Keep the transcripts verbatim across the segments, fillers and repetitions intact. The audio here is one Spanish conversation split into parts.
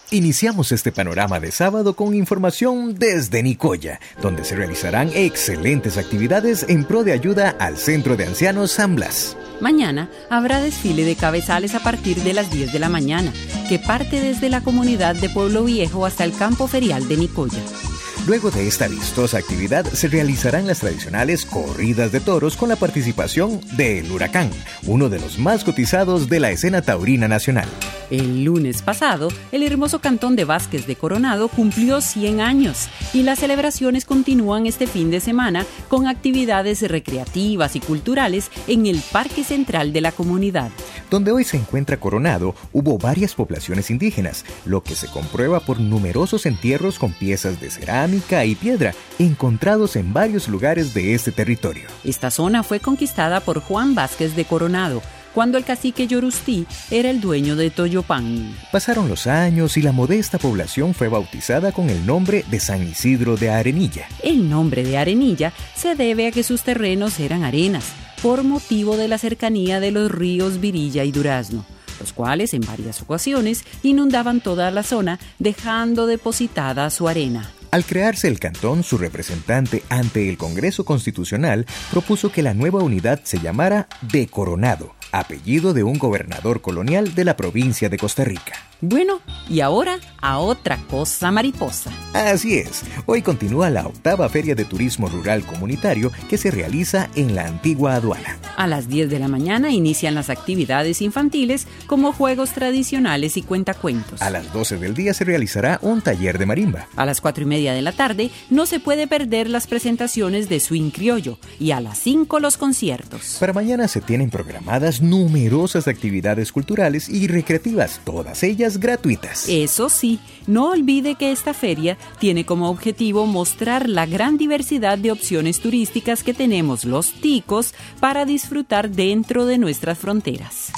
Iniciamos este panorama de sábado con información desde Nicoya, donde se realizarán excelentes actividades en pro de ayuda al Centro de Ancianos San Blas. Mañana habrá desfile de cabezales a partir de las diez de la mañana, que parte desde la comunidad de Pueblo Viejo hasta el campo ferial de Nicoya. Luego de esta vistosa actividad se realizarán las tradicionales corridas de toros con la participación del Huracán, uno de los más cotizados de la escena taurina nacional. El lunes pasado, el hermoso cantón de Vázquez de Coronado cumplió cien años y las celebraciones continúan este fin de semana con actividades recreativas y culturales en el Parque Central de la comunidad. Donde hoy se encuentra Coronado, hubo varias poblaciones indígenas, lo que se comprueba por numerosos entierros con piezas de cerámica y piedra encontrados en varios lugares de este territorio. Esta zona fue conquistada por Juan Vázquez de Coronado, cuando el cacique Yorustí era el dueño de Toyopán. Pasaron los años y la modesta población fue bautizada con el nombre de San Isidro de Arenilla. El nombre de Arenilla se debe a que sus terrenos eran arenas, por motivo de la cercanía de los ríos Virilla y Durazno, los cuales en varias ocasiones inundaban toda la zona, dejando depositada su arena. Al crearse el cantón, su representante ante el Congreso Constitucional propuso que la nueva unidad se llamara de Coronado, apellido de un gobernador colonial de la provincia de Costa Rica. Bueno, y ahora a otra cosa mariposa. Así es, hoy continúa la octava Feria de Turismo Rural Comunitario que se realiza en la antigua aduana. A las diez de la mañana inician las actividades infantiles como juegos tradicionales y cuentacuentos. A las doce del día se realizará un taller de marimba. A las cuatro y media de la tarde no se puede perder las presentaciones de swing criollo y a las cinco los conciertos. Para mañana se tienen programadas numerosas actividades culturales y recreativas, todas ellas gratuitas. Eso sí, no olvide que esta feria tiene como objetivo mostrar la gran diversidad de opciones turísticas que tenemos los ticos para disfrutar dentro de nuestras fronteras.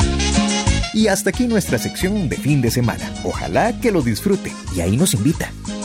Y hasta aquí nuestra sección de fin de semana. Ojalá que lo disfrute y ahí nos invita.